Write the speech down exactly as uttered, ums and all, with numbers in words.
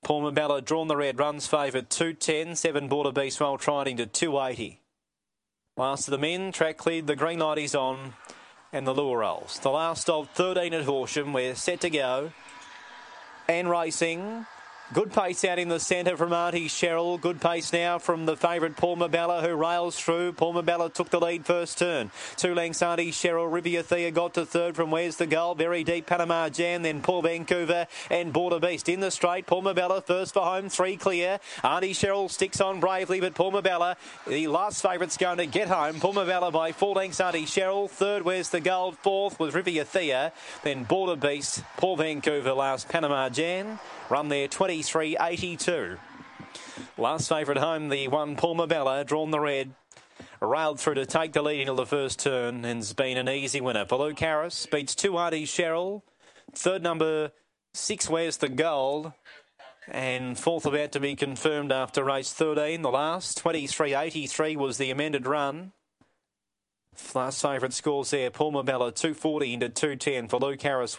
Paul Mabella drawn the red, runs favourite two ten, seven Border Beast Well Triding to two eighty. Last of the men, track cleared, the green light is on and the lure rolls. The last of thirteen at Horsham, we're set to go and racing. Good pace out in the centre from Auntie Cheryl. Good pace now from the favourite Paul Mabella, who rails through. Paul Mabella took the lead first turn. Two lengths Auntie Cheryl. Riviera Thea got to third from Where's the Goal. Very deep Panama Jan. Then Paul Vancouver and Border Beast in the straight. Paul Mabella first for home. Three clear. Auntie Cheryl sticks on bravely, but Paul Mabella, the last favourite's going to get home. Paul Mabella by four lengths Auntie Cheryl. Third Where's the Gold. Fourth was Riviera Thea. Then Border Beast. Paul Vancouver last Panama Jan. Run there twenty-three eighty-two. Last favourite home, the one Paul Mabella, drawn the red. Railed through to take the lead into the first turn and has been an easy winner. For Luke Harris, beats two Auntie Cheryl. Third number six, Where's the Gold. And fourth about to be confirmed after race thirteen. The last, twenty-three eighty-three was the amended run. Last favourite scores there, Paul Mabella two forty into two ten for Luke Harris.